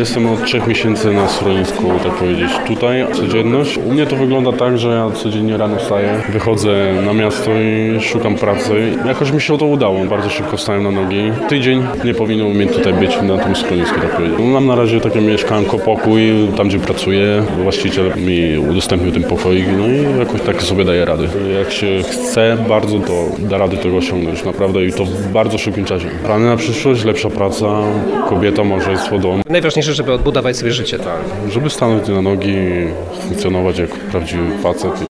Jestem od 3 miesięcy na schronisku, tak powiedzieć. Tutaj codzienność. U mnie to wygląda tak, że ja codziennie rano wstaję, wychodzę na miasto i szukam pracy. Jakoś mi się to udało. Bardzo szybko wstałem na nogi. Tydzień nie powinno mnie tutaj być na tym schronisku, tak powiedzieć. Mam na razie takie mieszkanko, pokój, tam gdzie pracuję. Właściciel mi udostępnił ten pokoik, no i jakoś tak sobie daję rady. Jak się chce bardzo, to da rady tego osiągnąć. Naprawdę i to w bardzo szybkim czasie. Plany na przyszłość, lepsza praca, kobieta, małżeństwo, dom. Najważniejsze, żeby odbudować sobie życie. Żeby stanąć na nogi, funkcjonować jak prawdziwy facet.